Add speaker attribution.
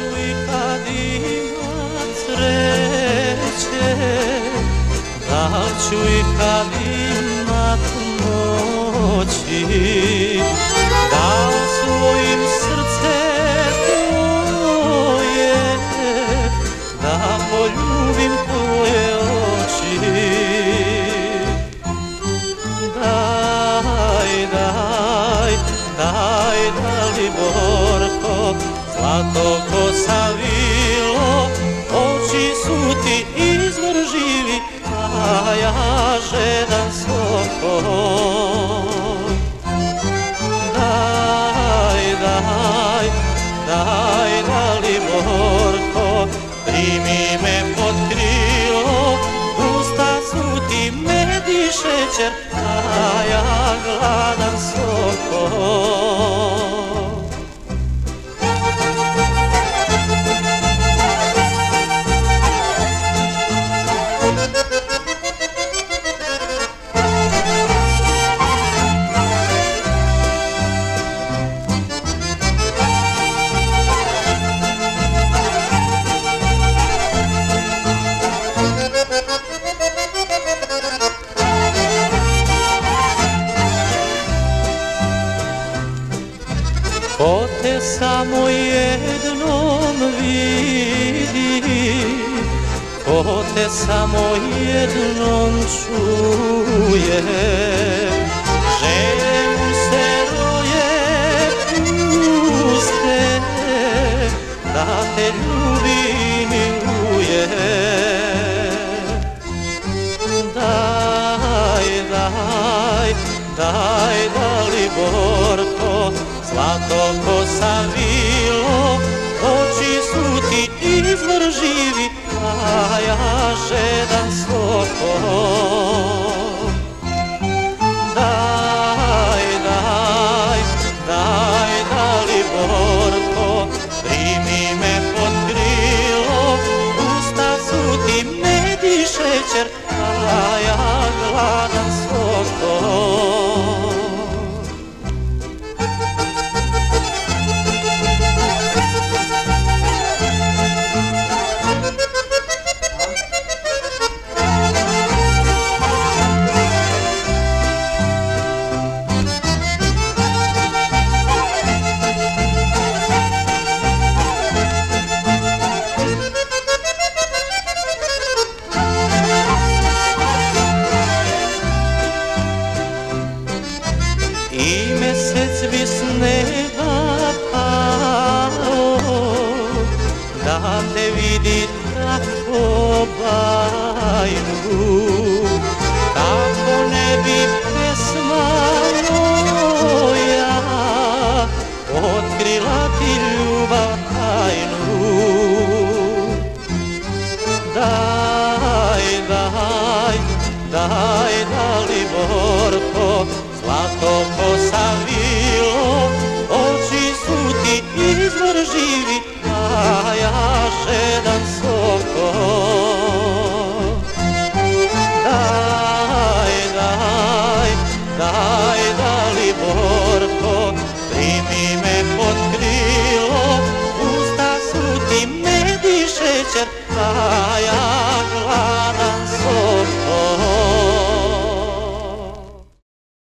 Speaker 1: ću i kad imat sreće, da ću i kad imat moći, da osvojim srce tvoje, da poljubim tvoje oči. Daj, Daliborko, zlato ko savilo, oči su ti izvor živi, a ja žedan soko. Daj, Daliborko, primi me pod krilo, usta su ti med i šećer, a ja gladan soko. Ko te samo jednom vidi, ko te samo jednom čuje, želje mu se roje puste, da te ljubi i miluje. Daj, Daliborko, zlato ko savilo, oči su ti izvor živi, a ja žedan soko. Daj, Daliborko, primi me pod krilo, usta su ti med i šećer, a ja gladan soko. I mesec bi s neba pao, da te vidi tako bajnu, kako ne bi pesma moja otkrila ti ljubav tajnu. Daj,